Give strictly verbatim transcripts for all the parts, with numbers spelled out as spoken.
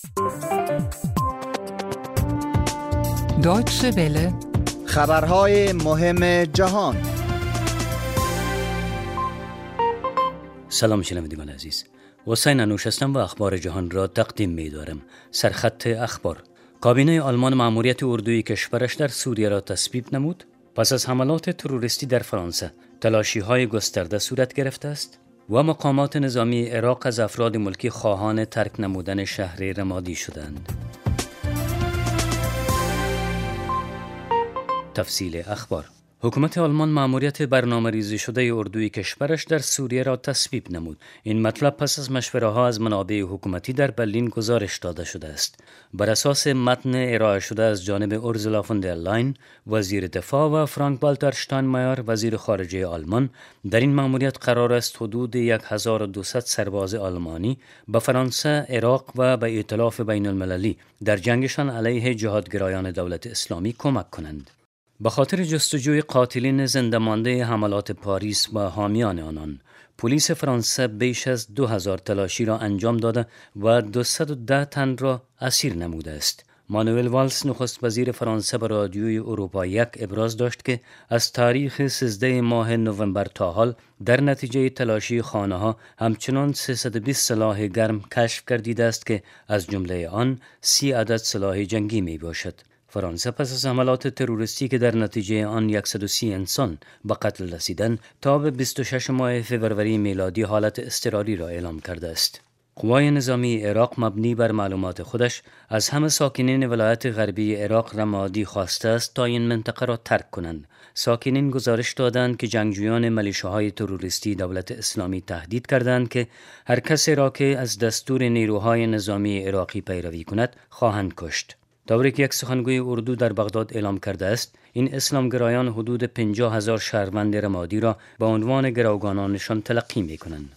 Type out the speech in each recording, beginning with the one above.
Deutsche Welle. خبرهای مهم جهان. سلام شنوندگان عزیز، حسین انوش هستم و اخبار جهان را تقدیم می دارم. سرخط اخبار: کابینه آلمان مأموریت اردوی کشورش در سوریه را تثبیت نمود. پس از حملات تروریستی در فرانسه تلاشی های گسترده صورت گرفته است و مقامات نظامی عراق از افراد ملکی خواهان ترک نمودن شهر رمادی شدند. تفصیل اخبار: حکومت آلمان مأموریت برنامه‌ریزی شده اردوی کشورش در سوریه را تثبیت نمود. این مطلب پس از مشوره‌ها از منابع حکومتی در برلین گزارش داده شده است. بر اساس متن ارائه شده از جانب اورسولا فون در لاین وزیر دفاع و فرانک والتر شتاینمایر وزیر خارجه آلمان، در این مأموریت قرار است حدود هزار و دویست سرباز آلمانی به فرانسه، عراق و به ائتلاف بین المللی در جنگشان علیه جهادگرایان دولت اسلامی کمک کنند. به خاطر جستجوی قاتلین زنده مانده حملات پاریس و حامیان آنان، پلیس فرانسه بیش از دو هزار تلاشی را انجام داده و دویست و ده تن را اسیر نموده است. مانوئل والس نخست وزیر فرانسه به رادیوی اروپا یک ابراز داشت که از تاریخ سیزده ماه نوامبر تا حال در نتیجه تلاشی خانه ها همچنان سیصد و بیست سلاح گرم کشف گردیده است که از جمله آن سی عدد سلاح جنگی می باشد. فرانسه پس از حملات تروریستی که در نتیجه آن صد و سی انسان به قتل رسیدند تا به بیست و شش ماه فوریه میلادی حالت اضطراری را اعلام کرده است. قوای نظامی عراق مبنی بر معلومات خودش از همه ساکنین ولایت غربی عراق رمادی خواسته است تا این منطقه را ترک کنند. ساکنین گزارش دادند که جنگجویان ملیشه‌های تروریستی دولت اسلامی تهدید کردند که هر کسی را که از دستور نیروهای نظامی عراقی پیروی کند خواهند کشت. طوری که یک سخنگوی اردو در بغداد اعلام کرده است، این اسلامگرایان حدود پنجاه هزار شهروند رمادی را به عنوان گروگانانشان تلقی می کنند.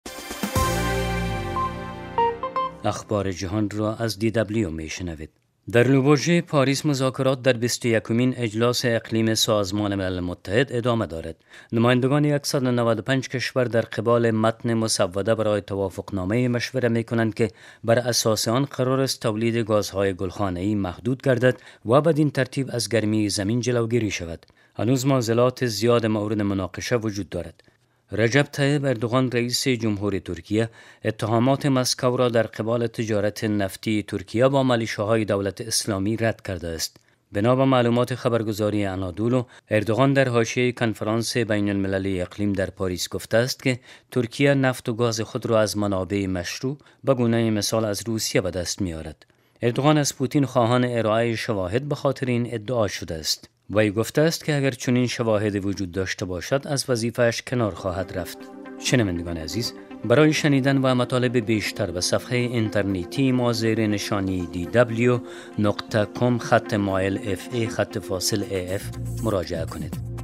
اخبار جهان را از دی دبلیو می شنوید. در لوبورژی پاریس مذاکرات در بیست و یکمین اجلاس اقلیم سازمان ملل متحد ادامه دارد. نمایندگان صد و نود و پنج کشور در قبال متن مسوده برای توافقنامه مشوره می کنند که بر اساس آن قرار است تولید گازهای گلخانه‌ای محدود گردد و بدین ترتیب از گرمی زمین جلوگیری شود. هنوز معضلات زیاد مورد مناقشه وجود دارد. رجب طیب اردوغان رئیس جمهوری ترکیه اتهامات مسکو را در قبال تجارت نفتی ترکیه با ملیشه‌های دولت اسلامی رد کرده است. بنا به معلومات خبرگزاری انادولو، اردوغان در حاشیه کنفرانس بین المللی اقلیم در پاریس گفته است که ترکیه نفت و گاز خود را از منابع مشروع به گونه مثال از روسیه به دست می‌آورد. اردوغان از پوتین خواهان ارائه شواهد به خاطر این ادعا شده است. وی گفته است که اگر چنین شواهدی وجود داشته باشد از وظیفه‌اش کنار خواهد رفت. شنوندگان عزیز، برای شنیدن و مطالب بیشتر به صفحه اینترنتی ما زیر نشانی دی دبلیو نقطه کام خط مایل اف ای خط فاصل ای اف مراجعه کنید.